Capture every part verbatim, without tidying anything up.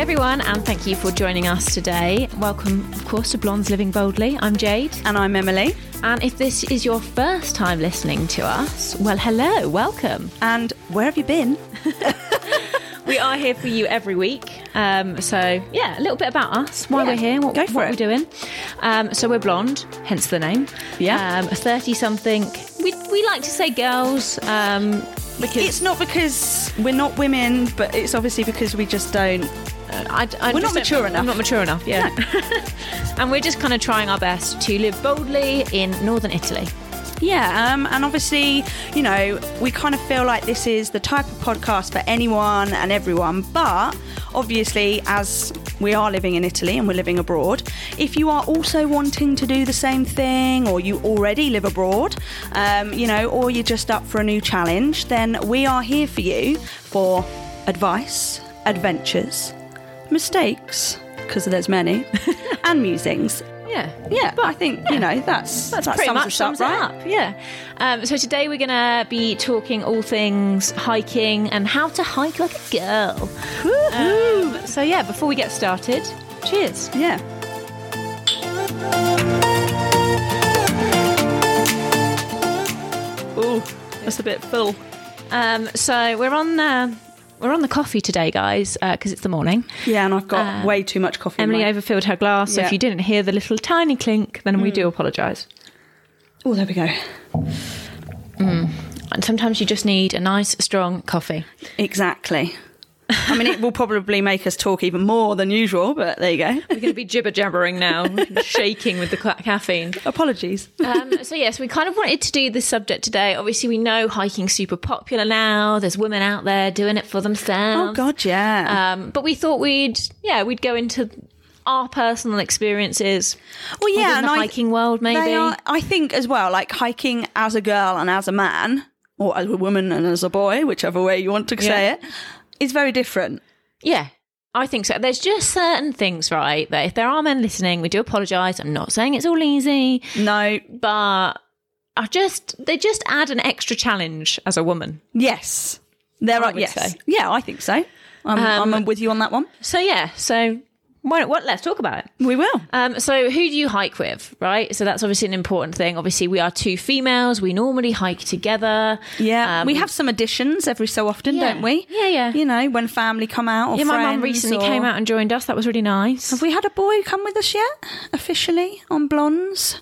everyone, and thank you for joining us today. Welcome, of course, to Blondes Living Boldly. I'm Jade. And I'm Emily. And if this is your first time listening to us, well, hello, welcome. And where have you been? We are here for you every week. Um, so, yeah, a little bit about us, why yeah, we're here, what, go for what it. we're doing. Um, so we're blonde, hence the name. Yeah. Um, thirty-something. We, we like to say girls. Um, because It's not because we're not women, but it's obviously because we just don't... I, I We're just not mature don't- enough. I'm not mature enough, yeah. No. And we're just kind of trying our best to live boldly in northern Italy. Yeah, um, and obviously, you know, we kind of feel like this is the type of podcast for anyone and everyone, but obviously, as we are living in Italy and we're living abroad, if you are also wanting to do the same thing, or you already live abroad, um, you know, or you're just up for a new challenge, then we are here for you for advice, adventures, mistakes, because there's many, and musings. Yeah, Yeah, but I think, you know, that's, That's that pretty sums much us sums up, it right? up. Yeah. Um, so today we're going to be talking all things hiking and how to hike like a girl. Um, so yeah, before we get started, cheers. Yeah. Ooh, that's a bit full. Um, so we're on uh, we're on the coffee today, guys, because uh, it's the morning. Yeah, and I've got Uh, way too much coffee. Emily in my... overfilled her glass, so Yeah. if you didn't hear the little tiny clink, then we do apologise. Oh, there we go. And sometimes you just need a nice, strong coffee. Exactly. I mean, it will probably make us talk even more than usual, but there you go. We're going to be jibber jabbering now, shaking with the ca- caffeine. Apologies. um, so yes, we kind of wanted to do this subject today. Obviously, we know hiking's super popular now. There's women out there doing it for themselves. Oh, God, yeah. Um, but we thought we'd, yeah, we'd go into our personal experiences. well, yeah, within and the I, hiking world, maybe. They are, I think as well, like hiking as a girl and as a man, or as a woman and as a boy, whichever way you want to say it, is very different. Yeah, I think so. There's just certain things, right, that if there are men listening, we do apologise. I'm not saying it's all easy, No. but I just they just add an extra challenge as a woman. Yes. There I are. would Yes. say. Yeah, I think so. I'm, Um, I'm with you on that one. So yeah, so why not, what? Let's talk about it. We will. Um, so who do you hike with, right? So that's obviously an important thing. Obviously, we are two females. We normally hike together. Yeah, Um, we have some additions every so often, Yeah. don't we? Yeah, yeah. You know, when family come out or Yeah, my mum friends recently or- came out and joined us. That was really nice. Have we had a boy come with us yet, officially, on Blondes?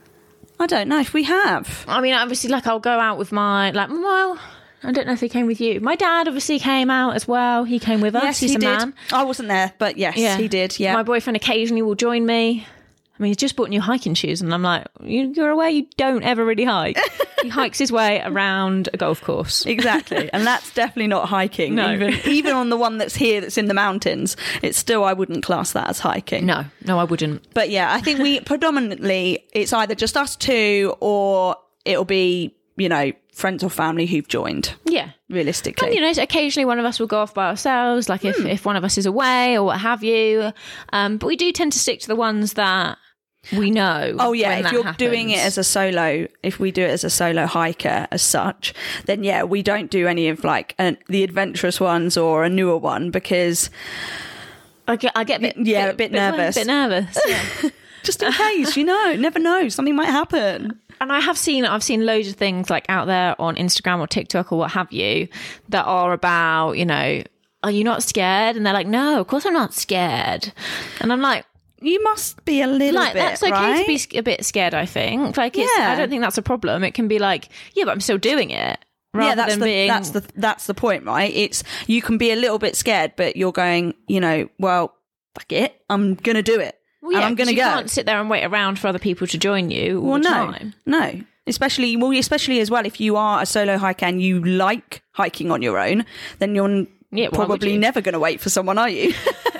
I don't know if we have. I mean, obviously, like I'll go out with my like. Well, I don't know if he came with you. My dad obviously came out as well. He came with us. Yes, He's he a did. man. I wasn't there, but yes, Yeah, he did, yeah. My boyfriend occasionally will join me. I mean, he's just bought new hiking shoes, and I'm like, you, you're aware you don't ever really hike. He hikes his way around a golf course. Exactly, and that's definitely not hiking. No. Even, even on the one that's here, that's in the mountains, it's still, I wouldn't class that as hiking. No, no, I wouldn't. But yeah, I think we predominantly, it's either just us two or it'll be, you know, friends or family who've joined, Yeah. realistically. And, you know, occasionally one of us will go off by ourselves, like if, if one of us is away or what have you. Um, but we do tend to stick to the ones that we know. Oh yeah, when if that you're happens. doing it as a solo, if we do it as a solo hiker as such, then yeah, we don't do any of like an, the adventurous ones or a newer one because I get, I get a bit, Yeah, a bit nervous. A bit nervous. Yeah. just in case, you know, never know, something might happen. And I have seen, I've seen loads of things like out there on Instagram or TikTok or what have you that are about, you know, are you not scared? And they're like, no, of course I'm not scared. And I'm like, You must be a little like bit, that's okay right? to be sc- a bit scared. I think, like, it's, Yeah. I don't think that's a problem. It can be like, yeah, but I'm still doing it. Rather yeah, that's than the being, that's the that's the point, right? It's you can be a little bit scared, but you're going, you know, well, fuck it, I'm gonna do it, well, yeah, and I'm gonna 'cause you go. can't sit there and wait around for other people to join you all well, the no, time. no. Especially, well, especially as well, if you are a solo hiker and you like hiking on your own, then you're n- Yeah, why would probably you? never going to wait for someone, are you?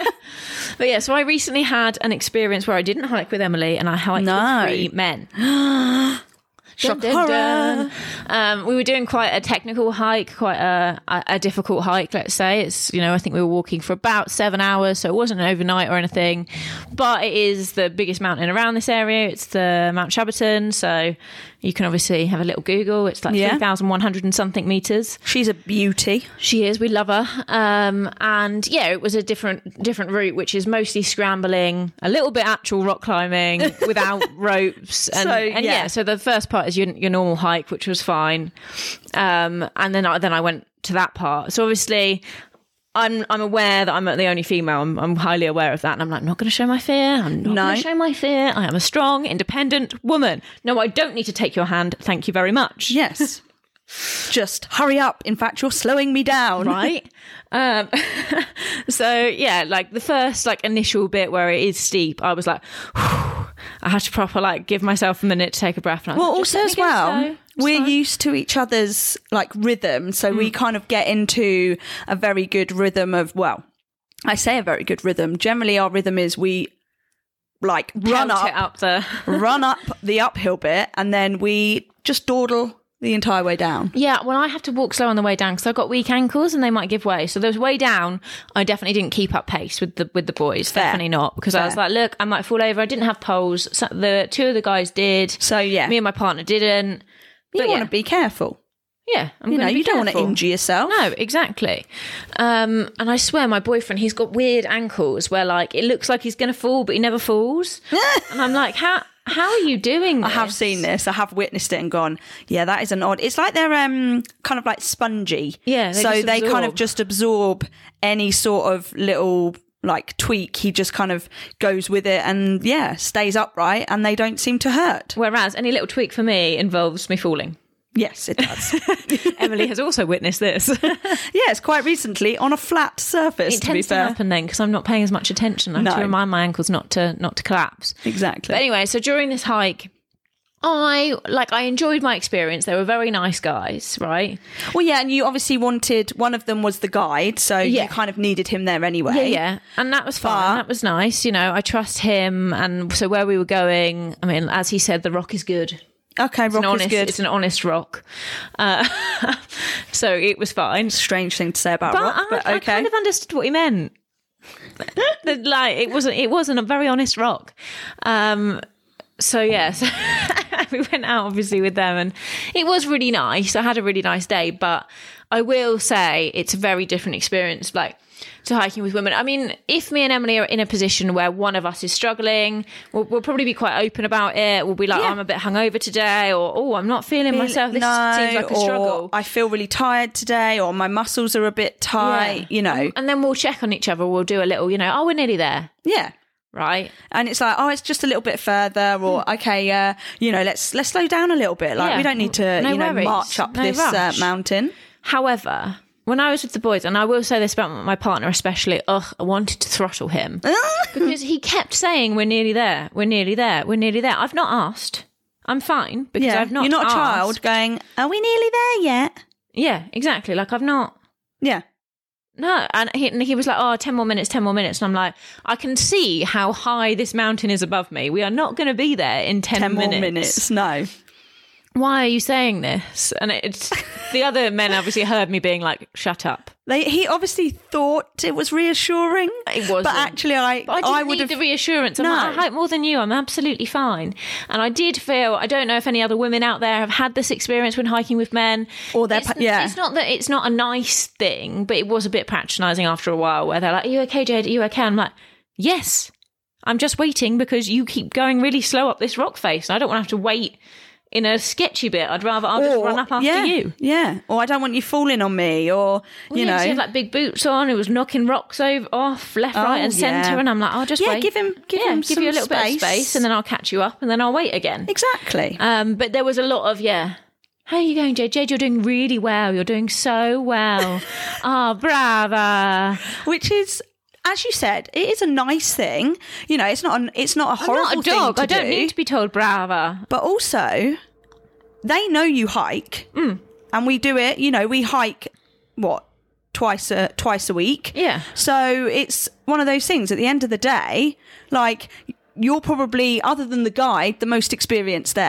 But yeah, so I recently had an experience where I didn't hike with Emily and I hiked No. with three men. Shock Dun, dun, horror. dun. Um, we were doing quite a technical hike, quite a, a, a difficult hike, let's say. It's, you know, I think we were walking for about seven hours, so it wasn't overnight or anything. But it is the biggest mountain around this area. It's the Mount Shepperton, so you can obviously have a little Google. It's like Yeah. three thousand one hundred and something metres. She's a beauty. She is. We love her. Um, and yeah, it was a different different route, which is mostly scrambling, a little bit actual rock climbing without ropes. And, So, and yeah. yeah. so the first part is your, your normal hike, which was fine. Um, and then I, then I went to that part. So obviously, I'm I'm aware that I'm the only female. I'm, I'm highly aware of that. And I'm like, I'm not going to show my fear. I'm not No. going to show my fear. I am a strong, independent woman. No, I don't need to take your hand. Thank you very much. Yes. Just hurry up. In fact, you're slowing me down. Right. Um, so yeah, like the first like initial bit where it is steep, I was like, whew, I had to proper like give myself a minute to take a breath. And I was Well, like, just also let me as go well, slow. It's we're fine. used to each other's like rhythm, so we kind of get into a very good rhythm of, well, I say a very good rhythm. Generally, our rhythm is we like run Pelt up, it up the run up the uphill bit, and then we just dawdle the entire way down. Yeah, well, I have to walk slow on the way down because I've got weak ankles and they might give way. So those way down, I definitely didn't keep up pace with the with the boys. Fair. Definitely not, because I was Fair. like, look, I might fall over. I didn't have poles. So the two of the guys did. So yeah, Me and my partner didn't. you But want yeah. to be careful. Yeah, I'm You know, gonna be you don't want to careful. injure yourself. No, exactly. Um, and I swear, my boyfriend, he's got weird ankles where, like, it looks like he's going to fall, but he never falls. And I'm like, how how are you doing this? I have seen this. I have witnessed it and gone, yeah, that is an odd. It's like they're um kind of like spongy. Yeah, they so just they kind of absorb. just absorb any sort of little like tweak. He just kind of goes with it and yeah, stays upright, and they don't seem to hurt. Whereas any little tweak for me involves me falling. Yes, it does. Emily has also witnessed this. Yes, quite recently on a flat surface. It to be tends to fair, happen then because I'm not paying as much attention. I have No. to remind my ankles not to not to collapse. exactly. But anyway, so during this hike, I like I enjoyed my experience. They were very nice guys, right? Well, yeah, and you obviously wanted one of them was the guide, so Yeah. you kind of needed him there anyway. Yeah, yeah. And that was fun. But- That was nice. You know, I trust him. And so where we were going, I mean, as he said, the rock is good. Okay, It's an rock honest, is good. It's an honest rock. Uh, so it was fine. Strange thing to say about But, rock, I, but I okay. kind of understood what he meant. Like it wasn't. It wasn't a very honest rock. Um, so yeah, so we went out obviously with them, and it was really nice. I had a really nice day, but I will say it's a very different experience. Like to hiking with women. I mean, if me and Emily are in a position where one of us is struggling, we'll, we'll probably be quite open about it. We'll be like, Yeah. oh, I'm a bit hungover today, or oh, I'm not feeling myself. This no, seems like a or struggle. I feel really tired today, or my muscles are a bit tight, you know. And then we'll check on each other. We'll do a little, you know, oh, we're nearly there, Yeah. right? And it's like, oh, it's just a little bit further, or okay, uh, you know, let's let's slow down a little bit. Like Yeah. we don't need to, No you know, worries. march up No this uh, rush. mountain. However, when I was with the boys, and I will say this about my partner especially, ugh, I wanted to throttle him because he kept saying, we're nearly there, we're nearly there, we're nearly there. I've not asked. I'm fine because Yeah, I've not you're not a asked. child going, are we nearly there yet? Yeah, exactly. Like I've not. Yeah. No, and he, and he was like, oh, ten more minutes, ten more minutes. And I'm like, I can see how high this mountain is above me. We are not going to be there in ten, ten minutes. more minutes. No. Why are you saying this? And it's the other men obviously heard me being like, shut up. They, he obviously thought it was reassuring. It wasn't. But actually, I, But I didn't I would need have. the reassurance. I'm No. like, I hike more than you. I'm absolutely fine. And I did feel, I don't know if any other women out there have had this experience when hiking with men. Or they're it's, pa- yeah. It's not that it's not a nice thing, but it was a bit patronising after a while where they're like, are you okay, Jade? Are you okay? I'm like, yes. I'm just waiting because you keep going really slow up this rock face. I don't want to have to wait in a sketchy bit. I'd rather I'll just Or- run up after yeah, you. Yeah. Or I don't want you falling on me, or, Well, you yeah, know. she had like big boots on. It was knocking rocks over, off, left, right, Oh, and centre. yeah. And I'm like, I'll just Yeah, wait. give him- give yeah, him give some you a little bit space. of space, and then I'll catch you up, and then I'll wait again. Exactly. Um, but there was a lot of yeah. How are you going, Jade? Jade, you're doing really well. You're doing so well. Oh, brava. Which is, as you said, it is a nice thing. You know, it's not an, it's not a I'm horrible not a dog. thing to I don't do. need to be told brava. But also, they know you hike, Mm. and we do it. You know, we hike what twice a twice a week. Yeah. So it's one of those things. At the end of the day, like you're probably, other than the guide, the most experienced there.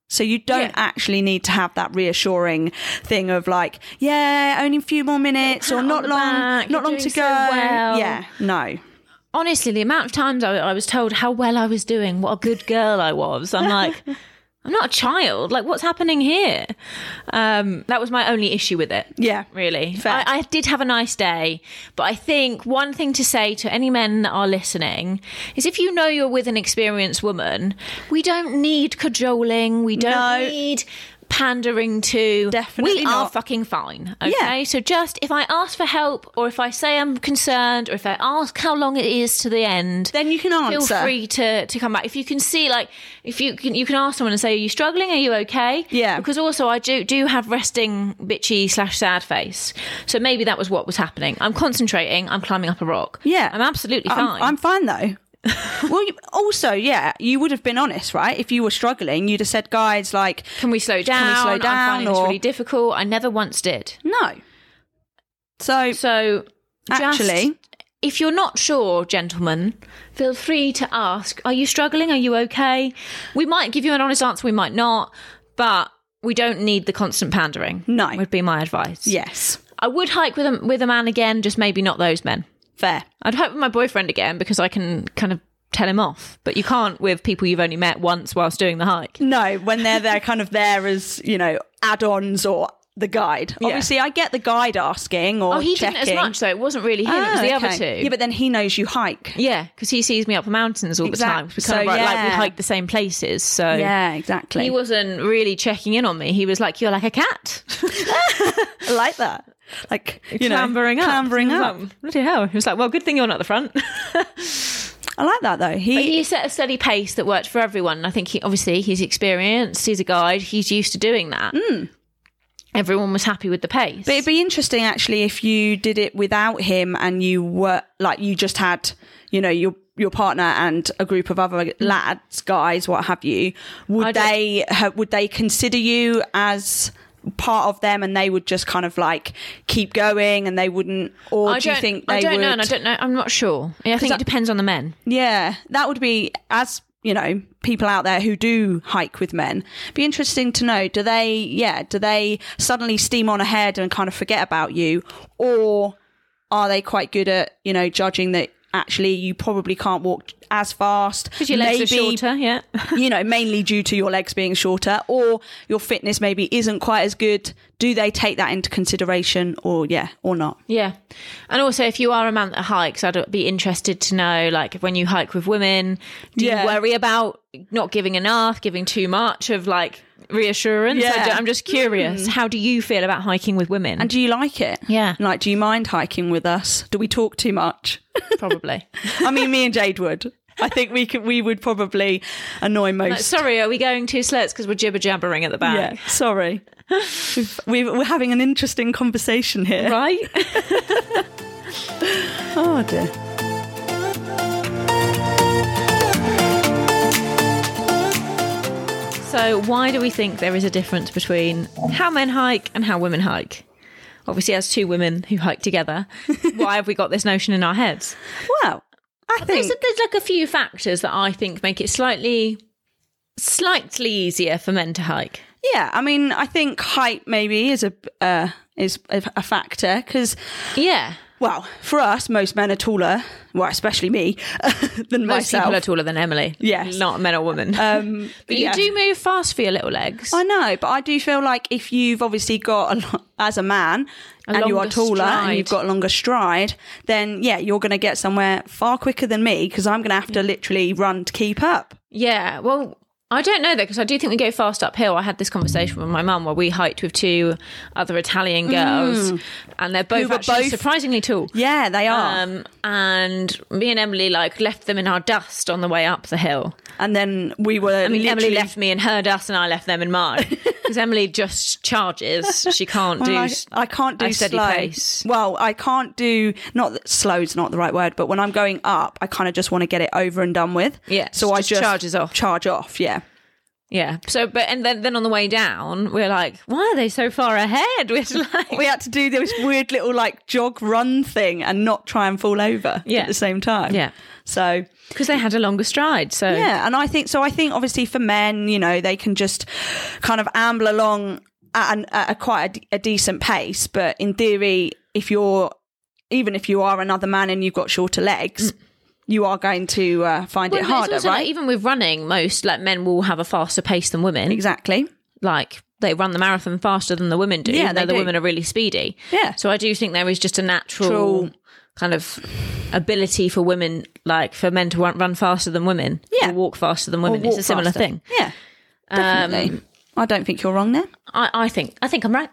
So you don't Yeah. actually need to have that reassuring thing of like, yeah, only a few more minutes or pat not on the long, back, not you're long to doing go. so well. Yeah, no. Honestly, the amount of times I, I was told how well I was doing, what a good girl I was, I'm like, I'm not a child. Like, what's happening here? Um, that was my only issue with it. Yeah. Really. Fair. I, I did have a nice day, but I think one thing to say to any men that are listening is if you know you're with an experienced woman, we don't need cajoling. We don't No. need pandering to. Definitely we are not. fucking fine. Okay. Yeah. So just if I ask for help or if I say I'm concerned or if I ask how long it is to the end, Then you can answer. feel free to, to come back. If you can see, like, if you can, you can ask someone and say, "Are you struggling? Are you okay?" Yeah. Because also, I do do have resting bitchy slash sad face, so maybe that was what was happening. I'm concentrating. I'm climbing up a rock. Yeah. I'm absolutely I'm, fine. I'm fine though. Well, you, also, yeah, you would have been honest, right? If you were struggling, you'd have said, guys, like, can we slow down? Can we slow I'm down? finding this Or- really difficult. I never once did. no. So, So just, actually, if you're not sure, gentlemen, feel free to ask, are you struggling? Are you okay? We might give you an honest answer, we might not, but we don't need the constant pandering. No. Would be my advice. yes, I would hike with a, with a man again, just maybe not those men. fair. I'd hike with my boyfriend again because I can kind of tell him off, but you can't with people you've only met once whilst doing the hike. No, when they're they're kind of there as, you know, add-ons or the guide. Yeah. Obviously, I get the guide asking or Oh, he checking. didn't as much though. It wasn't really him, it was Ah, the okay. other two. Yeah, but then he knows you hike. Yeah, because he sees me up mountains all the Exact- time. We kind so, of like, like we yeah. hike the same places. So Yeah, exactly. he wasn't really checking in on me. He was like, "You're like a cat." I like that. Like, you know, clambering up. clambering He was up. like, bloody hell. He was like, "Well, good thing you're not at the front." I like that though. He, But he set a steady pace that worked for everyone. And I think he obviously he's experienced, he's a guide, he's used to doing that. Everyone was happy with the pace. But it'd be interesting actually if you did it without him and you were like you just had, you know, your your partner and a group of other lads, guys, what have you. I Would don't- they ha- would they consider you as part of them and they would just kind of like keep going and they wouldn't, or I do you don't, think they I don't would? know, and I don't know. I'm not sure. Yeah, I think I- it depends on the men. Yeah, that would be, as you know, people out there who do hike with men, be interesting to know, do they, yeah, do they suddenly steam on ahead and kind of forget about you, or are they quite good at, you know, judging that actually you probably can't walk as fast Because your legs are shorter, yeah. you know, mainly due to your legs being shorter, or your fitness maybe isn't quite as good? Do they take that into consideration, or yeah, or not? Yeah. And also, if you are a man that hikes, I'd be interested to know, like, when you hike with women, do Yeah. you worry about not giving enough, giving too much of, like, reassurance? Yeah. I don't- I'm just curious. How do you feel about hiking with women? And do you like it? Yeah. Like, do you mind hiking with us? Do we talk too much? Probably. I mean, me and Jade would. I think we could. We would probably annoy most. Like, sorry, are we going too slow? It's because we're jibber jabbering at the back. Yeah, sorry. We've, we've, we're having an interesting conversation here. Right? Oh dear. So, why do we think there is a difference between how men hike and how women hike? Obviously, as two women who hike together, why have we got this notion in our heads? Well, I There's, think there's like a few factors that I think make it slightly, slightly easier for men to hike. yeah. I mean, I think height maybe is a uh, is a, a factor because, Yeah. well, for us, most men are taller. Well, especially me than Most myself. people are taller than Emily. Yes. Not men or women. um, but yeah. you do move fast for your little legs. I know, but I do feel like if you've obviously got, a, lo- as a man, A and you are longer taller and stride. you've got a longer stride, then yeah, you're going to get somewhere far quicker than me because I'm going to have to literally run to keep up. Yeah, well, I don't know though, because I do think we go fast uphill. I had this conversation with my mum where we hiked with two other Italian girls, and they're both were actually both- surprisingly tall. Yeah, they are. Um, and me and Emily like left them in our dust on the way up the hill. and then we were. I mean, Emily literally- left me in her dust, and I left them in mine because Emily just charges. She can't do. Well, I, s- I can't do a steady slow. pace. Well, I can't do not that slow's not the right word, but when I'm going up, I kind of just want to get it over and done with. Yeah, so just I just charges off. Charge off, yeah. Yeah. So, but and then, then on the way down, we're like, why are they so far ahead? We're like, we had to do this weird little like jog run thing and not try and fall over Yeah. at the same time. Yeah. So because they had a longer stride. So yeah, and I think so. I think obviously for men, you know, they can just kind of amble along at, an, at a quite a, a decent pace. But in theory, if you're even if you are another man and you've got shorter legs. Mm. You are going to uh, find well, it harder, also, right? Like, even with running, most like men will have a faster pace than women. Exactly. Like they run the marathon faster than the women do. Yeah, even though they the do. women are really speedy. Yeah. So I do think there is just a natural True. kind of ability for women, like for men to run, run faster than women. Yeah. Or walk faster than women. Or It's walk a similar faster. thing. Yeah, definitely. Um, I don't think you're wrong there. I, I think I think I'm right.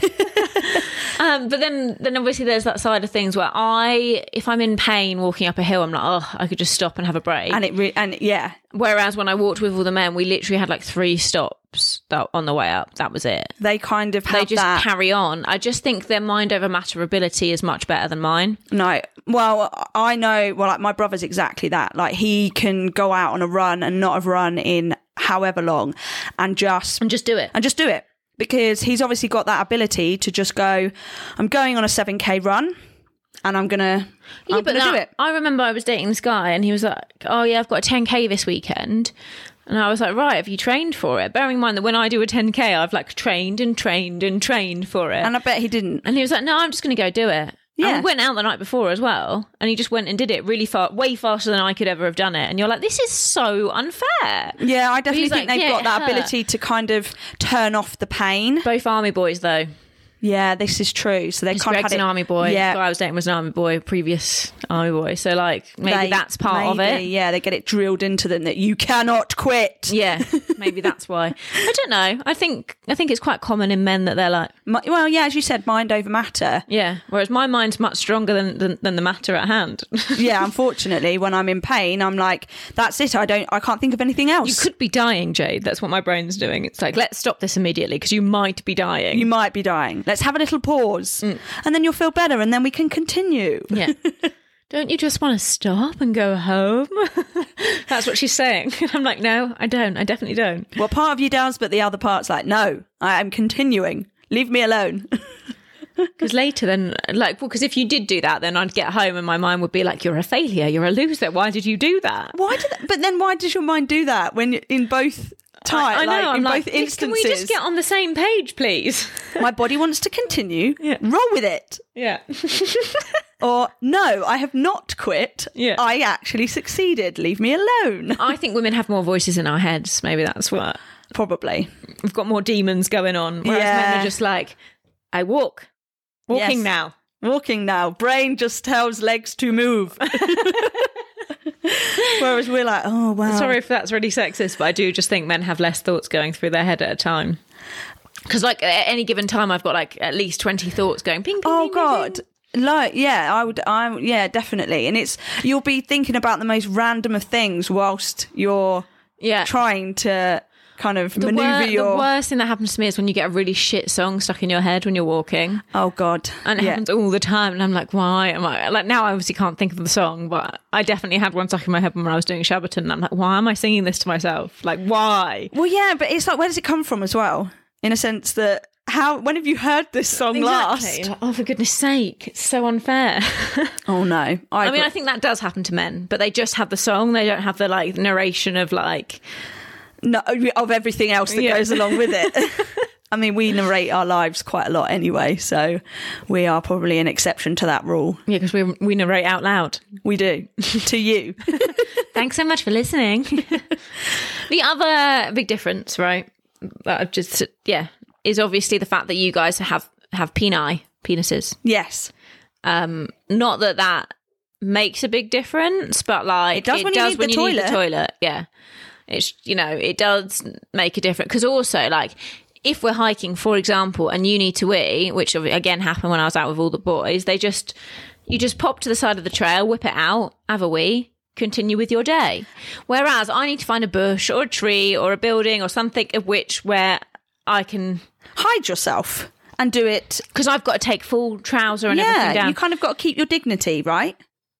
um, but then, then obviously there's that side of things where I, if I'm in pain walking up a hill, I'm like, oh, I could just stop and have a break. And it re- and yeah, Whereas when I walked with all the men, we literally had like three stops that, on the way up. That was it. they kind of have They just that. carry on. I just think their mind over matter ability is much better than mine. No, well, I know. Well, like my brother's exactly that. Like he can go out on a run and not have run in however long, and just And just do it. and just do it because he's obviously got that ability to just go. I'm going on a seven k run, and I'm gonna. Yeah, I'm but gonna do that- it. I remember I was dating this guy and he was like, oh yeah, I've got a ten K this weekend. And I was like, right, have you trained for it? Bearing in mind that when I do a ten K, I've like trained and trained and trained for it. And I bet he didn't. And he was like, no, I'm just going to go do it. Yeah. And we went out the night before as well. And he just went and did it really far, way faster than I could ever have done it. And you're like, this is so unfair. Yeah, I definitely He's think like, they've yeah, got it that hurt. ability to kind of turn off the pain. Both army boys, though. Yeah, this is true. So they His kind of Greg's had an it, army boy. Yeah, The guy I was dating was an army boy, previous army boy. So, like, maybe they- that's part of maybe, it. Yeah, they get it drilled into them that you cannot quit. Yeah, maybe that's why. I don't know. I think I think it's quite common in men that they're like, Mi- Well, yeah, as you said, mind over matter. yeah. Whereas my mind's much stronger than than, than the matter at hand. Yeah, unfortunately, when I'm in pain, I'm like, that's it. I don't. I can't think of anything else. You could be dying, Jade. That's what my brain's doing. It's like, let's stop this immediately because you might be dying. You might be dying. Let's have a little pause, Mm. and then you'll feel better, and then we can continue. Yeah. Don't you just want to stop and go home? That's what she's saying. I'm like, no, I don't. I definitely don't. Well, part of you does, but the other part's like, no, I am continuing. Leave me alone. Because later then, like, well, because if you did do that, then I'd get home and my mind would be like, you're a failure. You're a loser. Why did you do that? Why did? That, but then, why does your mind do that when you're in both times? I, I know. like, I'm in like, both "Can instances. we just get on the same page, please? My body wants to continue. Yeah. Roll with it. Yeah. Or no, I have not quit. Yeah. I actually succeeded. Leave me alone. I think women have more voices in our heads. Maybe that's what. Probably. We've got more demons going on. Whereas men Yeah. are just like, I walk. Walking Yes. now. Walking now. Brain just tells legs to move. Whereas we're like, oh wow. Sorry if that's really sexist, but I do just think men have less thoughts going through their head at a time. Because like at any given time, I've got like at least twenty thoughts going ping, ping, Oh ping, ping, God. ping. Like, yeah, I would, I, yeah, definitely. And it's, you'll be thinking about the most random of things whilst you're Yeah. trying to kind of The, maneuver wor- your, the worst thing that happens to me is when you get a really shit song stuck in your head when you're walking. oh God. And it yeah. happens all the time. And I'm like, why am I like now? I obviously can't think of the song, but I definitely had one stuck in my head when I was doing Shabbaton. And I'm like, why am I singing this to myself? Like, why? Well, yeah, but it's like, where does it come from as well? In a sense that, how, when have you heard this song Exactly. last? Like, oh, for goodness sake, it's so unfair. Oh no. I, I mean, agree. I think that does happen to men, but they just have the song. They don't have the like narration of like, no, of everything else that Yeah. goes along with it. I mean, we narrate our lives quite a lot anyway, so we are probably an exception to that rule. yeah, because we we narrate out loud. We do. To you. Thanks so much for listening. The other big difference, right? That I've just yeah, is obviously the fact that you guys have have peni penises. Yes. Um, not that that makes a big difference, but like It does when you need when the you need the toilet. toilet. Yeah, it's you know it does make a difference because also like if we're hiking, for example, and you need to wee, which again happened when I was out with all the boys, they just you just pop to the side of the trail, whip it out, have a wee, continue with your day. Whereas I need to find a bush or a tree or a building or something of which where I can. Hide yourself and do it. Because I've got to take full trouser and everything Yeah, down. you kind of got to keep your dignity, right?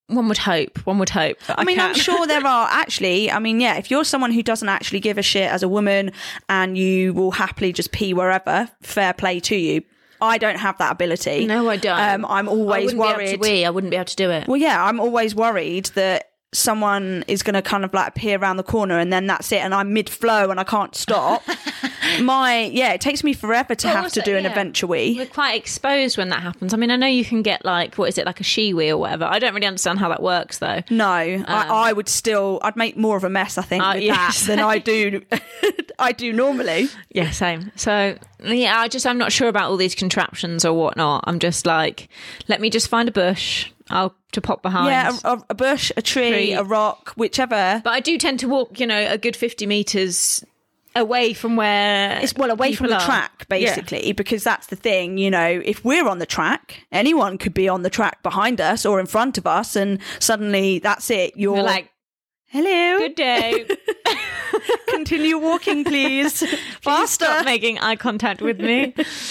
One would hope. One would hope. I, I mean, can. I'm sure there are actually. I mean, yeah, if you're someone who doesn't actually give a shit as a woman and you will happily just pee wherever, fair play to you. I don't have that ability. No, I don't. Um, I'm always I worried. Be able to wee. I wouldn't be able to do it. Well, yeah, I'm always worried that someone is going to kind of like appear around the corner and then that's it, and I'm mid flow and I can't stop. My yeah, it takes me forever to Well, have also, to do an yeah, eventual wee. We're quite exposed when that happens. I mean, I know you can get like, what is it, like a she-wee or whatever. I don't really understand how that works though. No, um, I, I would still, I'd make more of a mess, I think, uh, with yes. that than I do. I do normally. Yeah, same. So yeah, I just I'm not sure about all these contraptions or whatnot. I'm just like, let me just find a bush. I'll to pop behind. Yeah, a, a bush, a tree, Tree. a rock, whichever. But I do tend to walk, you know, a good fifty metres away from where It's well away from people the are. track, basically, yeah. Because that's the thing, you know, if we're on the track, anyone could be on the track behind us or in front of us, and suddenly that's it. You're You're like, hello, good day. Continue walking, please. Faster. Stop making eye contact with me.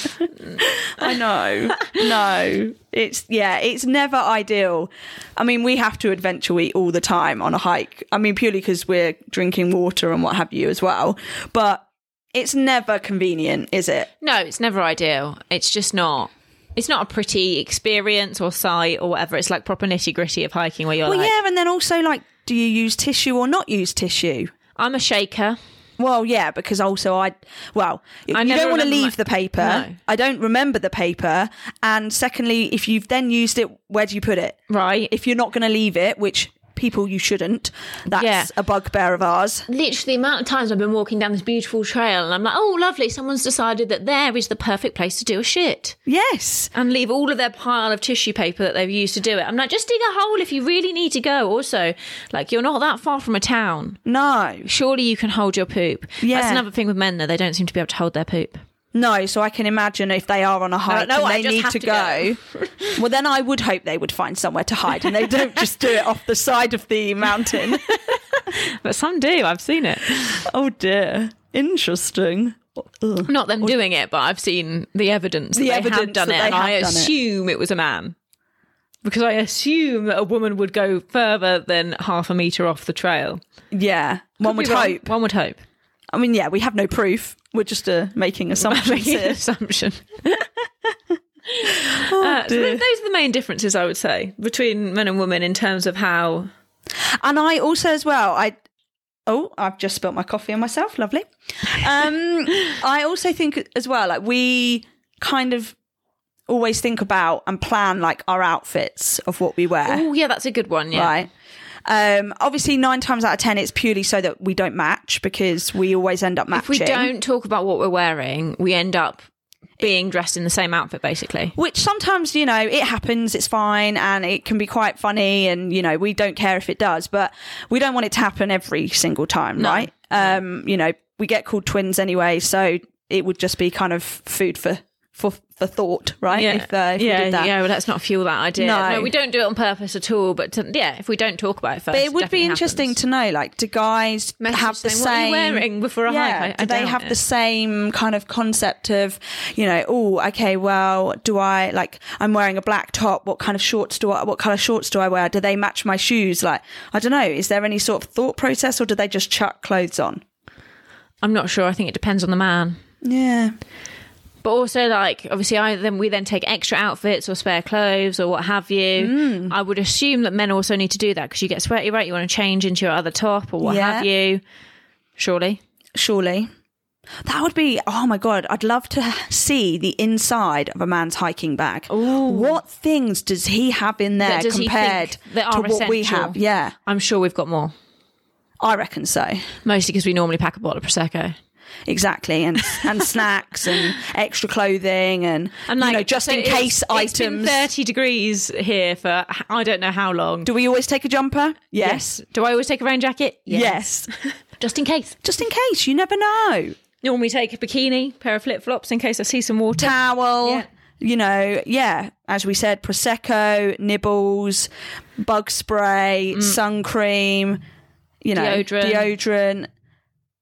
I know. No. It's, yeah, it's never ideal. I mean, we have to adventure eat all the time on a hike. I mean, purely because we're drinking water and what have you as well. But it's never convenient, is it? No, it's never ideal. It's just not. It's not a pretty experience or sight or whatever. It's like proper nitty gritty of hiking where you're well, like... yeah, and then also, like, do you use tissue or not use tissue? I'm a shaker. Well, yeah, because also I, well, I you never don't want to remember leave my- the paper. No. I don't remember the paper. And secondly, if you've then used it, where do you put it? Right. If you're not going to leave it, which people you shouldn't, that's Yeah. a bugbear of ours. Literally the amount of times I've been walking down this beautiful trail and I'm like, oh, lovely, someone's decided that there is the perfect place to do a shit. Yes. And leave all of their pile of tissue paper that they've used to do it. I'm like, just dig a hole if you really need to go. Also, like, you're not that far from a town. No. Surely you can hold your poop. Yeah. That's another thing with men, though. They don't seem to be able to hold their poop. No, so I can imagine if they are on a hike no, and I they just need have to, to go, well, then I would hope they would find somewhere to hide and they don't just do it off the side of the mountain. But some do. I've seen it. Oh, dear. Interesting. Ugh. Not them doing it, but I've seen the evidence that The they evidence have done that it, they and I have done it. assume it was a man. Because I assume that a woman would go further than half a metre off the trail. Yeah, one would Could be wrong. hope. One would hope. I mean, yeah, we have no proof. We're just uh, making assumptions Making an here. assumption. Oh, Uh, so dear. th- those are the main differences, I would say, between men and women in terms of how... And I also, as well, I oh, I've just spilt my coffee on myself. Lovely. Um, I also think as well, like we kind of always think about and plan like our outfits of what we wear, Oh, yeah, that's a good one, yeah. right? Um, obviously, nine times out of ten, it's purely so that we don't match because we always end up matching. If we don't talk about what we're wearing, we end up being dressed in the same outfit, basically. Which sometimes, you know, it happens, it's fine, and it can be quite funny, and, you know, we don't care if it does, but we don't want it to happen every single time, No. right? Um, you know, we get called twins anyway, so it would just be kind of food for for, for thought, right? Yeah, If, uh, if yeah, we did that. yeah. Well, let's not fuel that idea. No. No, we don't do it on purpose at all. But to, yeah, if we don't talk about it first, But it would be definitely interesting happens. to know, like, do guys Message have the saying, same... what are you wearing before a yeah, hike? I, I do they doubt have it. the same kind of concept of, you know, oh, okay, well, do I, like, I'm wearing a black top, what kind of shorts do I, what colour shorts do I wear? Do they match my shoes? Like, I don't know, is there any sort of thought process, or do they just chuck clothes on? I'm not sure. I think it depends on the man. Yeah. But also, like, obviously, I then we then take extra outfits or spare clothes or what have you. Mm. I would assume that men also need to do that because you get sweaty, right? You want to change into your other top or what Yeah. have you. Surely. Surely. That would be, oh my God, I'd love to see the inside of a man's hiking bag. Ooh. What things does he have in there That does he compared think that to are what we essential? have? Yeah, I'm sure we've got more. I reckon so. Mostly because we normally pack a bottle of Prosecco. Exactly, and and snacks and extra clothing and, And like, you know, just so in it's- case It's been items. thirty degrees here for I don't know how long. Do we always take a jumper? Yes. Do I always take a rain jacket? Yes. Just in case. Just in case, you never know. Normally take a bikini, pair of flip flops in case I see some water. Towel. Yeah. You know, yeah, as we said, Prosecco, nibbles, bug spray, sun cream, you know, Deodorant. deodorant.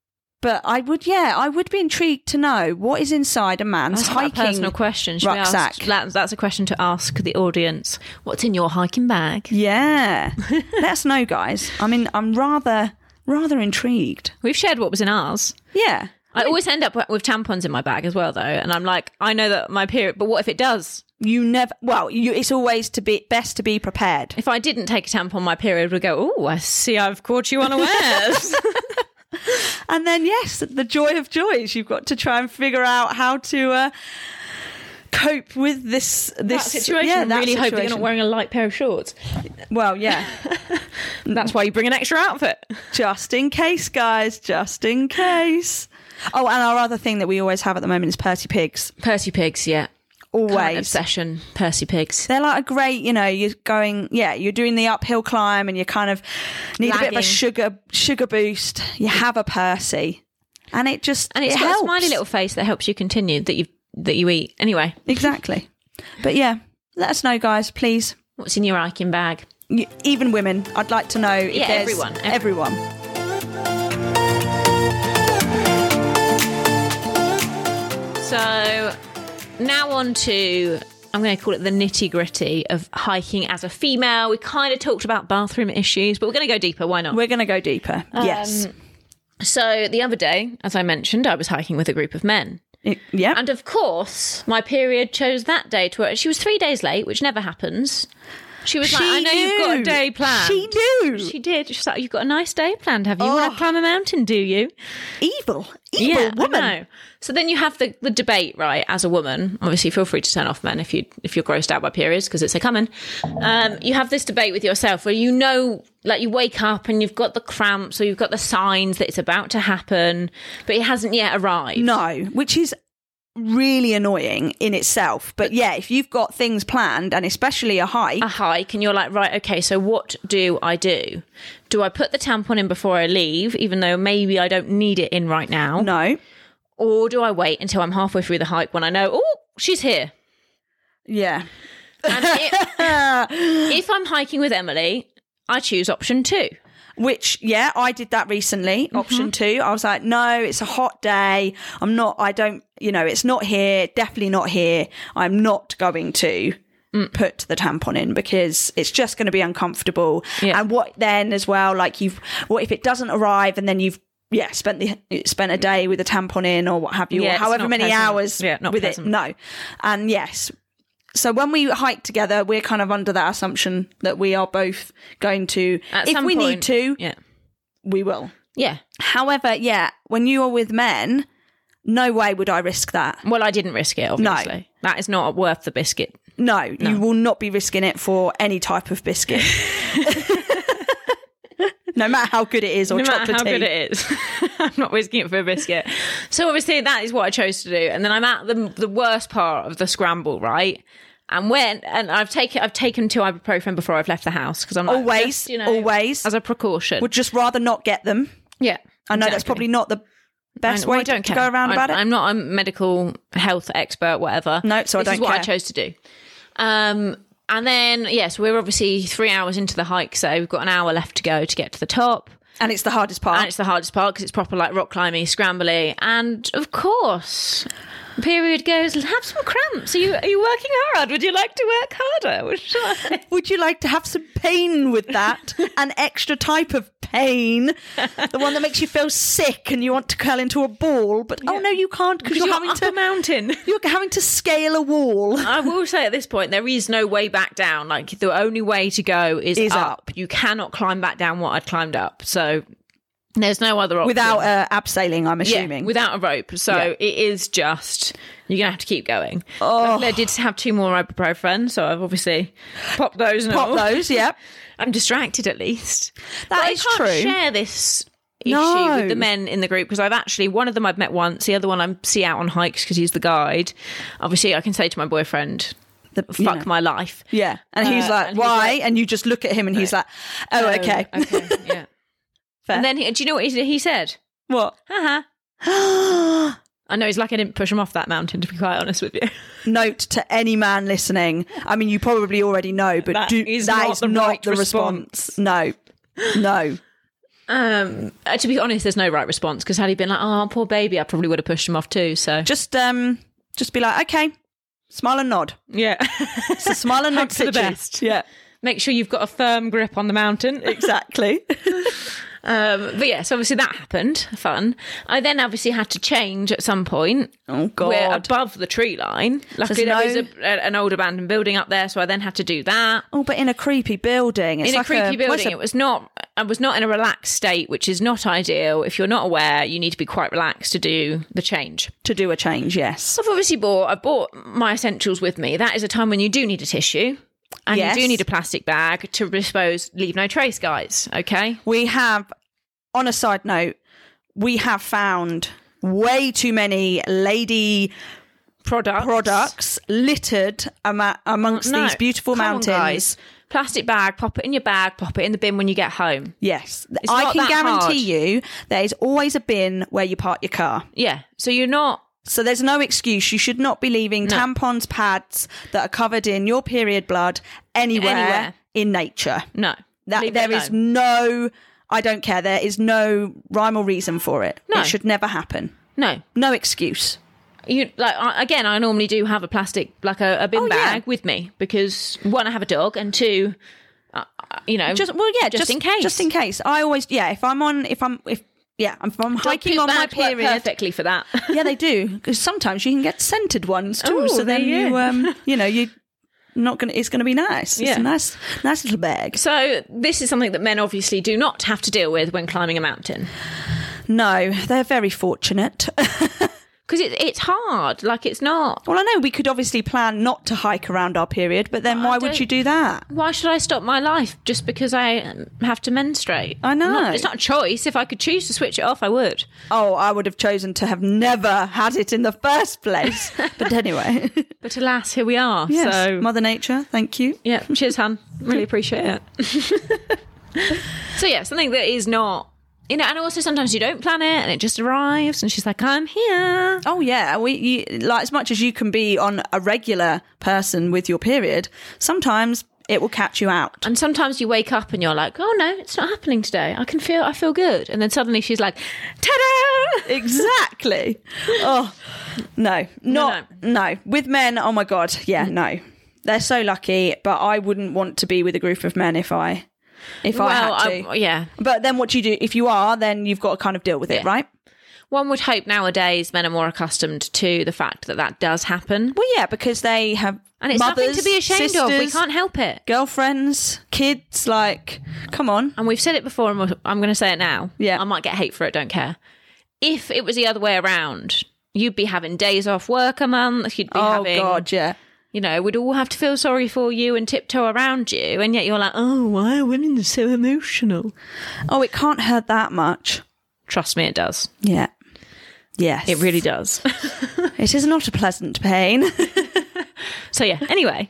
But I would, yeah, I would be intrigued to know what is inside a man's That's quite hiking a personal question. Should rucksack. We ask, that's a question to ask the audience. What's in your hiking bag? Yeah. Let us know, guys. I mean, I'm rather, rather intrigued. We've shared what was in ours. Yeah. I always end up with tampons in my bag as well, though. And I'm like, I know that my period, but what if it does? You never, well, you, it's always to be best to be prepared. If I didn't take a tampon, my period would go, oh, I see I've caught you unawares. And then, yes, the joy of joys. You've got to try and figure out how to uh, cope with this this that situation. Yeah, I that really situation. hope that you're not wearing a light pair of shorts. Well, yeah. That's why you bring an extra outfit. Just in case, guys. Just in case. Oh, and our other thing that we always have at the moment is Percy Pigs. Percy Pigs, yeah. Always. Current obsession, Percy Pigs. They're like a great, you know, you're going, yeah, you're doing the uphill climb and you kind of need Lagging. a bit of a sugar sugar boost. You have a Percy. And it just And it's it got helps. a smiley little face that helps you continue, that you that you eat. Anyway. Exactly. But yeah, let us know, guys, please. What's in your hiking bag? You, even women, I'd like to know if Yeah, there's everyone, every- everyone. So now on to, I'm going to call it the nitty gritty of hiking as a female. We kind of talked about bathroom issues, but we're going to go deeper. Why not? We're going to go deeper. yes. So the other day, as I mentioned, I was hiking with a group of men. It- yeah. And of course, my period chose that day to work. She was three days late, which never happens. She was like, I know you've got a knew. day planned. She knew. She did. She's like, you've got a nice day planned, have you? You want Oh. to climb a mountain, do you? Evil. Evil Yeah, woman. I know. So then you have the, the debate, right? As a woman, obviously, feel free to turn off men if you if you're grossed out by periods because it's a coming. Um, you have this debate with yourself where you know, like you wake up and you've got the cramps or you've got the signs that it's about to happen, but it hasn't yet arrived. No, which is really annoying in itself. But yeah, if you've got things planned, and especially a hike, A hike, and you're like, right, okay, so what do I do? Do I put the tampon in before I leave, even though maybe I don't need it in right now? no. Or do I wait until I'm halfway through the hike when I know, oh, she's here? Yeah. And it, if I'm hiking with Emily, I choose option two. Which, yeah, I did that recently. Mm-hmm. Option two. I was like, no, it's a hot day. I'm not, I don't, you know, it's not here. Definitely not here. I'm not going to Mm. put the tampon in because it's just going to be uncomfortable. Yeah. And what then as well, like you've, what if it doesn't arrive and then you've, yeah, spent the spent a day with a tampon in or what have you, Yeah, or it's however not many pleasant. hours Yeah, not with pleasant. it. No. And yes. So when we hike together, we're kind of under that assumption that we are both going to, At if some we need point- to, Yeah. we will. Yeah. However, yeah, when you are with men, no way would I risk that. Well, I didn't risk it, obviously. That is not worth the biscuit. No, you will not be risking it for any type of biscuit. No matter how good it is or No matter chocolatey. how good it is. I'm not risking it for a biscuit. So obviously that is what I chose to do. And then I'm at the the worst part of the scramble, right? And when and I've taken I've taken two ibuprofen before I've left the house because I'm like, Always, just, you know, always. as a precaution. Would just rather not get them. yeah, I know that's exactly. probably not the best I- well, way I don't to, to care. go around I, about it. I'm not a medical health expert, whatever. No, so I this is don't what I care. chose to do. Um, and then yes, we're obviously three hours into the hike, so we've got an hour left to go to get to the top. And it's the hardest part. And it's the hardest part because it's proper like rock climbing, scrambly, and of course, period goes. Have some cramps. Are you are you working hard? Would you like to work harder? Would you like- Would you like to have some pain with that? An extra type of pain, the one that makes you feel sick and you want to curl into a ball, but oh no, you can't because you're, You're having up to a mountain. You're having to scale a wall. I will say at this point, there is no way back down. Like the only way to go is, Is up. up. You cannot climb back down what I'd climbed up. So there's no other option. Without uh, abseiling, I'm Yeah, assuming. without a rope. So Yeah. it is just, you're going to have to keep going. Oh. Luckily, I did have two more ibuprofen, so I've obviously popped those and Pop all. those, yeah. I'm distracted at least. That But is I can't true. share this issue No. with the men in the group because I've actually, one of them I've met once, the other one I see out on hikes because he's the guide. Obviously, I can say to my boyfriend, The, you fuck know. my life. Yeah. And he's Uh, like, and he's why? like- and you just look at him and he's like, oh, okay. okay, yeah. Fair. And then, he, do you know what he, he said? What? Haha. I know he's like I didn't push him off that mountain, to be quite honest with you. Note to any man listening. I mean, you probably already know, but That do, is that not is the not right the response. No. No. Um, uh, to be honest, there's no right response, because had he been like, oh, poor baby, I probably would have pushed him off too. So Just um, just be like, okay, smile and nod. yeah, It's a smile and nod for the situ. best. Yeah, Make sure you've got a firm grip on the mountain. exactly. Um, but yes, obviously that happened. Fun. I then obviously had to change at some point. Oh, God. We're above the tree line. Luckily, there no- was a, a, an old abandoned building up there, so I then had to do that. Oh, but in a creepy building. It's In like a creepy what's building, a- it was not. I was not in a relaxed state, which is not ideal. If you're not aware, you need to be quite relaxed to do the change. to do a change, yes. I've obviously bought. I bought my essentials with me. That is a time when you do need a tissue, and Yes. you do need a plastic bag to dispose. Leave no trace, guys. Okay. We have, on a side note, we have found way too many lady Products. products littered ama- amongst No, these beautiful come on, mountains. guys. Plastic bag, pop it in your bag, pop it in the bin when you get home. Yes. It's I not can that guarantee hard. you there is always a bin where you park your car. Yeah. So you're not. So there's no excuse. You should not be leaving No. tampons, pads that are covered in your period blood anywhere, Anywhere. in nature. No. That Leave it there is alone. no, I don't care. There is no rhyme or reason for it. No. It should never happen. No. No excuse. You like I, again. I normally do have a plastic, like a, a bin Oh, yeah. bag with me, because one, I have a dog, and two, uh, you know, Just well, yeah, just, just, in case. Just in case. I always, yeah. If I'm on, if I'm, if yeah, if I'm Dog hiking poop on my bags work period. perfectly for that. Yeah, they do. Because sometimes you can get scented ones too. Oh, so there then you you, go. um, you know, you not gonna. It's gonna be nice. It's Yeah. a nice, nice little bag. So this is something that men obviously do not have to deal with when climbing a mountain, No, they're very fortunate. because it, it's hard. Like, it's not. Well, I know we could obviously plan not to hike around our period, but then Well, I why would don't- you do that? Why should I stop my life just because I um, have to menstruate? I know. Not- it's not a choice. If I could choose to switch it off, I would. Oh, I would have chosen to have never had it in the first place. But anyway, But alas, here we are. yes, So Mother Nature, thank you. yeah, cheers, hun. Really appreciate it. So yeah, something that is not, you know, and also sometimes you don't plan it and it just arrives, and she's like, "I'm here." Oh yeah, we you, like as much as you can be on a regular person with your period, sometimes it will catch you out. And sometimes you wake up and you're like, "Oh no, it's not happening today. I can feel, I feel good." And then suddenly she's like, "Ta-da!" Exactly. Oh no, not no. With men, oh my god, yeah, no. They're so lucky, but I wouldn't want to be with a group of men if I if I Well, had to. I, yeah. But then what do you do? If you are, then you've got to kind of deal with it, Yeah. right? One would hope nowadays men are more accustomed to the fact that that does happen. Well, yeah, because they have And it's mothers, nothing to be ashamed sisters, of. We can't help it. girlfriends, kids. Like, come on. And we've said it before, and we're- I'm going to say it now. Yeah. I might get hate for it, don't care. If it was the other way around, you'd be having days off work a month. You'd be Oh having, God, yeah. you know, we'd all have to feel sorry for you and tiptoe around you. And yet you're like, oh, why are women so emotional? Oh, it can't hurt that much. Trust me, it does. Yeah. Yes. It really does. It is not a pleasant pain. So yeah, anyway,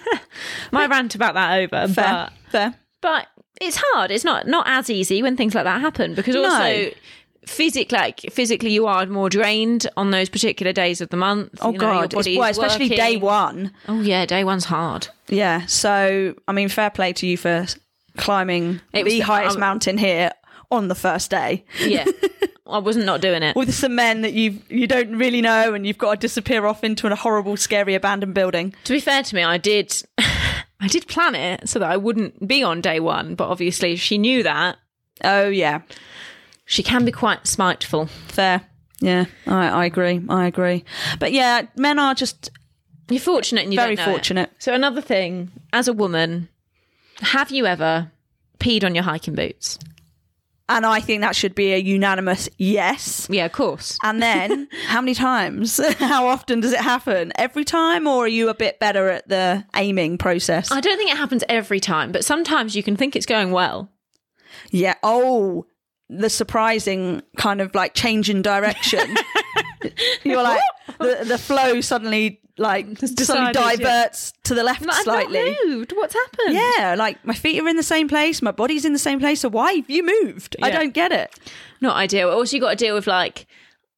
my rant about that over. Fair. But, Fair. but it's hard. It's not, not as easy when things like that happen, because No. also physically, like physically you are more drained on those particular days of the month. Oh You know, your God. It's, body well, is especially day working. one. Oh yeah, day one's hard. Yeah. So, I mean, fair play to you for climbing It was the the- highest I- mountain here on the first day. Yeah. I wasn't not doing it. With some men that you you don't really know, and you've got to disappear off into a horrible, scary, abandoned building. To be fair to me, I did I did plan it so that I wouldn't be on day one, but obviously if she knew that, Oh yeah, she can be quite spiteful. fair. Yeah, I, I agree. I agree. But yeah, men are just You're fortunate and you very don't know it. fortunate. So another thing, as a woman, have you ever peed on your hiking boots? And I think that should be a unanimous yes. Yeah, of course. And then, how many times? How often does it happen? Every time, or are you a bit better at the aiming process? I don't think it happens every time, but sometimes you can think it's going well. Yeah. Oh, the surprising kind of like change in direction. You're like, the, the flow suddenly like suddenly decided, yeah. diverts to the left I've not slightly. moved. What's happened? Yeah, like my feet are in the same place, my body's in the same place. So why have you moved? I Yeah. don't get it. Not ideal. Also, you got to deal with like,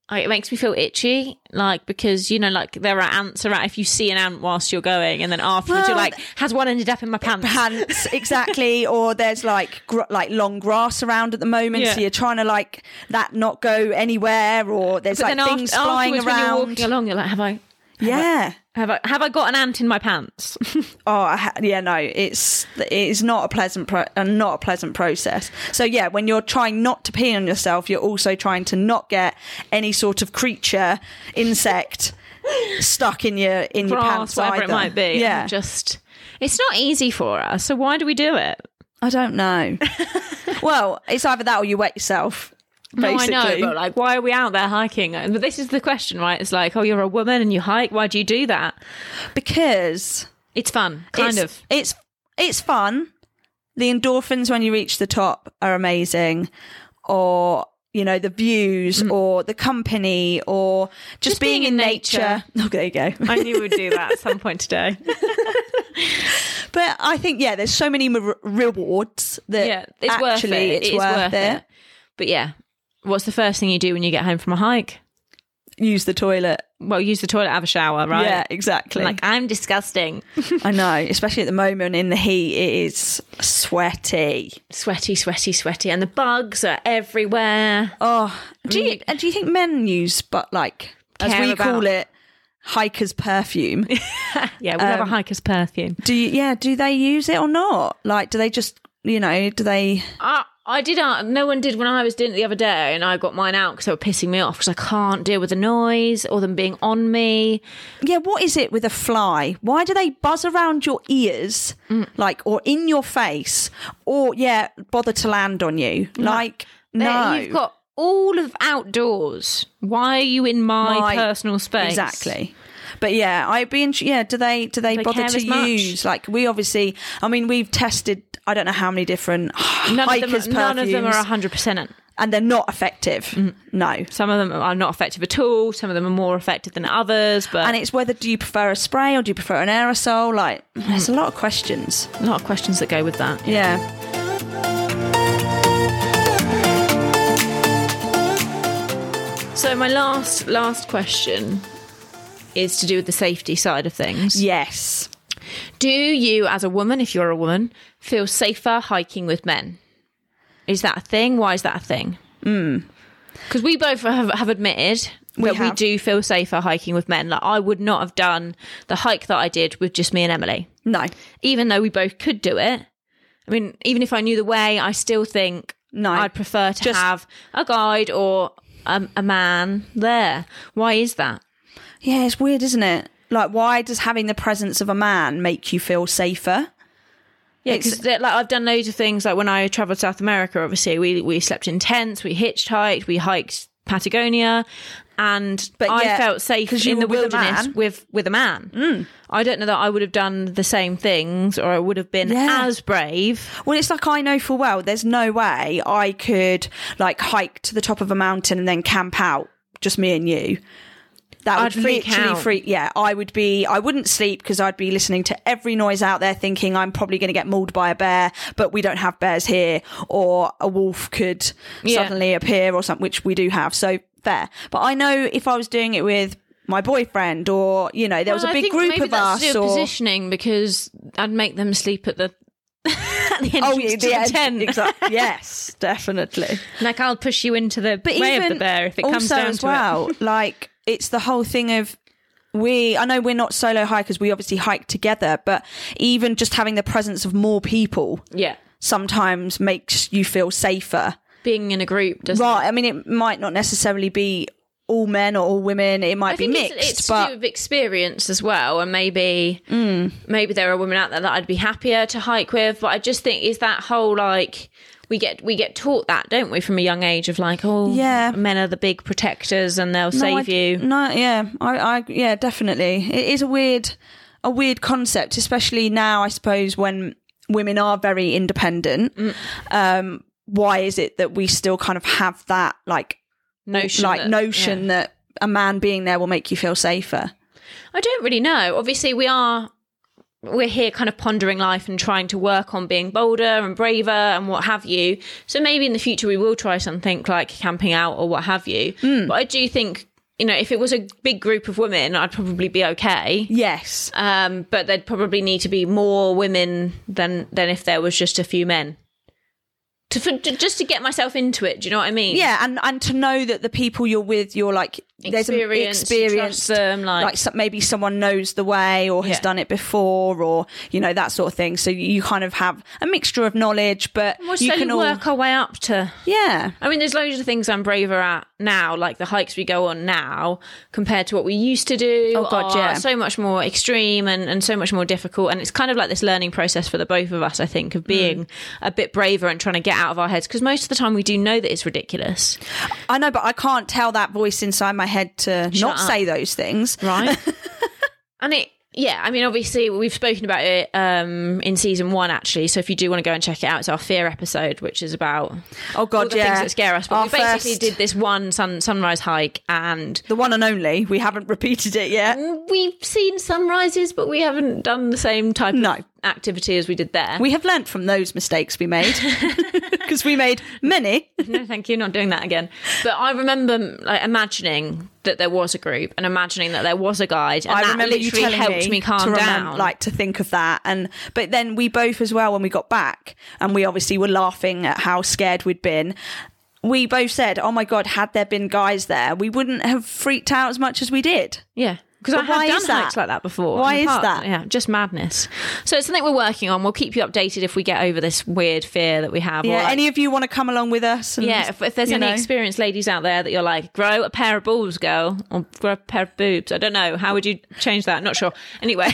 I, it makes me feel itchy, like, because, you know, like there are ants around. If you see an ant whilst you're going, and then afterwards Well, you're like, has one ended up in my pants? Pants, exactly. Or there's like gr- like long grass around at the moment, Yeah. so you're trying to like that not go anywhere, or there's But like then things after, flying afterwards, when you're around. walking along, you're like, have I? Yeah. Have I have I got an ant in my pants? Oh, I ha- yeah, no, it's it's not a pleasant pro- uh, not a pleasant process. So yeah, when you're trying not to pee on yourself, you're also trying to not get any sort of creature, insect stuck in your in your Grass, pants, whatever either. it might be. Yeah, And just it's not easy for us. So why do we do it? I don't know. Well, it's either that or you wet yourself. Basically. No, I know, but like, why are we out there hiking? But this is the question, right? It's like, oh, you're a woman and you hike. Why do you do that? Because It's fun, kind it's, of. It's it's fun. The endorphins when you reach the top are amazing, or you know the views, Mm. or the company, or just, Just being, being in in nature. Oh, there you go. I knew we'd do that at some point today. But I think yeah, there's so many re- rewards that Yeah, it's actually worth it. it's It is worth, worth it. it. But yeah, what's the first thing you do when you get home from a hike? Use the toilet. Well, use the toilet, have a shower, right? Yeah, exactly. Like, I'm disgusting. I know, especially at the moment in the heat, it is sweaty. Sweaty, sweaty, sweaty. And the bugs are everywhere. Oh, do you mean- and do you think men use but like as Care we about- call it, hiker's perfume? Yeah, we have a Um, hiker's perfume. Do you, yeah, do they use it or not? Like, do they just, you know, do they? I, I did. Uh, no one did when I was doing it the other day, and I got mine out because they were pissing me off because I can't deal with the noise or them being on me. Yeah, what is it with a fly? Why do they buzz around your ears, like, or in your face, or yeah, bother to land on you? Like, There- no, You've got all of outdoors. Why are you in my, My- personal space? Exactly. But yeah, I'd be int- yeah. Do they do they they bother care to as much? use like we obviously? I mean, we've tested. I don't know how many different None, of them, hikers none of them are perfumes, one hundred percent. and they're not effective. No. Some of them are not effective at all. Some of them are more effective than others. But And it's whether do you prefer a spray or do you prefer an aerosol? Like, there's a lot of questions. a lot of questions that go with that. Yeah. So my last last question is to do with the safety side of things. Yes. Do you, as a woman, if you're a woman, feel safer hiking with men? Is that a thing? Why is that a thing? Because we both have, have admitted We that we have. do feel safer hiking with men. Like, I would not have done the hike that I did with just me and Emily, No. even though we both could do it. I mean, even if I knew the way, I still think No. I'd prefer to Just- have a guide or a, a man there. Why is that? Yeah, it's weird, isn't it? Like, why does having the presence of a man make you feel safer? Yeah, It's- because like I've done loads of things. Like when I travelled South America, obviously we we slept in tents, we hitchhiked, we hiked Patagonia, and But I yeah, felt safe 'cause you in the were with a wilderness man. with with a man. I don't know that I would have done the same things, or I would have been Yeah. as brave. Well, it's like I know full well there's no way I could like hike to the top of a mountain and then camp out, just me and you. That would I'd freak literally out. freak. Yeah, I would be. I wouldn't sleep because I'd be listening to every noise out there, thinking I'm probably going to get mauled by a bear, but we don't have bears here, or a wolf could Yeah. suddenly appear or something, which we do have. So fair. But I know if I was doing it with my boyfriend, or you know, there was Well, a I big think group maybe of that's us, to do with or positioning, because I'd make them sleep at the at the entrance oh yeah, to the the edge. tent. Exactly. Yes, definitely. Like I'll push you into the But way even of the bear if it comes also down as to well, it. like it's the whole thing of we. I know we're not solo hikers. We obviously hike together, but even just having the presence of more people Yeah, sometimes makes you feel safer. being in a group doesn't. Right. I mean, it might not necessarily be all men or all women. It might I be think mixed, it's, it's but to do with experience as well, and maybe Mm. maybe there are women out there that I'd be happier to hike with. But I just think is that whole like we get we get taught that, don't we, from a young age of like, oh, Yeah. men are the big protectors and they'll No, save I- you. No, yeah, I, I, yeah, definitely. It is a weird, a weird concept, especially now, I suppose, when women are very independent. Mm. Um, why is it that we still kind of have that like Notion, like that- notion yeah. that a man being there will make you feel safer? I don't really know. Obviously, we are. we're here kind of pondering life and trying to work on being bolder and braver and what have you. So maybe in the future we will try something like camping out or what have you. Mm. But I do think, you know, if it was a big group of women, I'd probably be okay. Yes. Um, but there'd probably need to be more women than than if there was just a few men. To, for, to just to get myself into it, do you know what I mean? Yeah, and, and to know that the people you're with, you're like, there's an experience, them, like, like so, maybe someone knows the way or has yeah. done it before, or you know, that sort of thing. So you kind of have a mixture of knowledge, but we'll you can all work our way up to. Yeah, I mean, there's loads of things I'm braver at now, like the hikes we go on now compared to what we used to do. Oh God, yeah, so much more extreme and, and so much more difficult. And it's kind of like this learning process for the both of us, I think, of being mm. a bit braver and trying to get out of our heads, because most of the time we do know that it's ridiculous. I know, but I can't tell that voice inside my head to Shut not up. say those things. Right. And it, yeah, I mean, obviously we've spoken about it um, in season one, actually. So if you do want to go and check it out, it's our fear episode, which is about oh God, all the yeah. things that scare us. But our we basically first... did this one sun, sunrise hike, and the one and only. We haven't repeated it yet. We've seen sunrises, but we haven't done the same type no. of activity as we did there. We have learnt from those mistakes we made, because we made many. No, thank you, not doing that again. But I remember like imagining that there was a group and imagining that there was a guide, and I that remember literally you telling helped me, me calm to remember, down. like to think of that. And but then we both as well, when we got back, and we obviously were laughing at how scared we'd been, we both said, oh my God, had there been guys there, we wouldn't have freaked out as much as we did. Yeah. Because I why have is done that? hikes like that before. Why in the is park. that? Yeah, just madness. So it's something we're working on. We'll keep you updated if we get over this weird fear that we have. Yeah, or like, any of you want to come along with us? And, yeah, if, if there's any know. experienced ladies out there that you're like, grow a pair of balls, girl, or grow a pair of boobs. I don't know. How would you change that? Not sure. Anyway.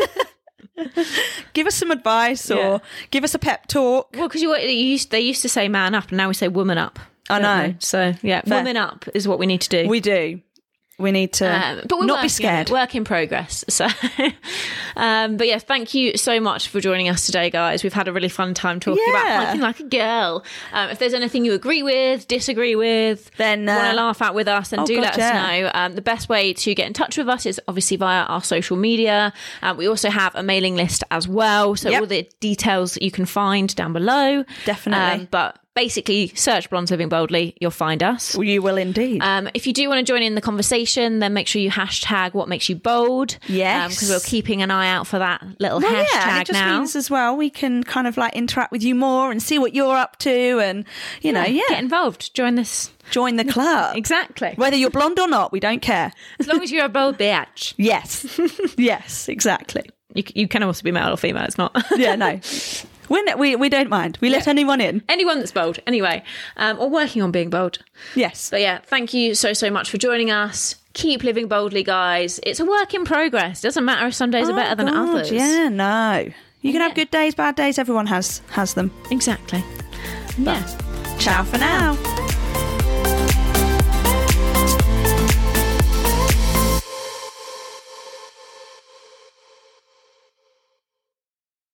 Give us some advice or Yeah. give us a pep talk. Well, because you, you used, they used to say man up, and now we say woman up. I know. They? So, yeah, Fair. woman up is what we need to do. We do. We need to Um, but we're not be working on it. scared. Work in progress. So, um, but yeah, thank you so much for joining us today, guys. We've had a really fun time talking Yeah. about hiking like a girl. Um, if there's anything you agree with, disagree with, Then, uh, want to laugh at with us, then oh do God, let yeah. us know. Um, the best way to get in touch with us is obviously via our social media. Uh, we also have a mailing list as well, so Yep. all the details that you can find down below. Definitely. Um, but basically, search Blondes Living Boldly, you'll find us. Well, you will indeed. Um, if you do want to join in the conversation, then make sure you hashtag what makes you bold. Yes. Because we're keeping an eye out for that little Well, hashtag yeah, and it just now. means as well we can kind of like interact with you more and see what you're up to, and you know, yeah, Get involved. Join this. join the club. Exactly. Whether you're blonde or not, we don't care. As long as you're a bold bitch. Yes, yes, exactly. You, you can also be male or female. It's not. Yeah, no, We're ne- we we don't mind. We let anyone in. Anyone that's bold, anyway, um, or working on being bold. Yes. But yeah, thank you so, so much for joining us. Keep living boldly, guys. It's a work in progress. Doesn't matter if some days are Oh, better than God, others. Yeah, no. You can Yeah. have good days, bad days. Everyone has has them. Exactly. Yeah. Ciao for now.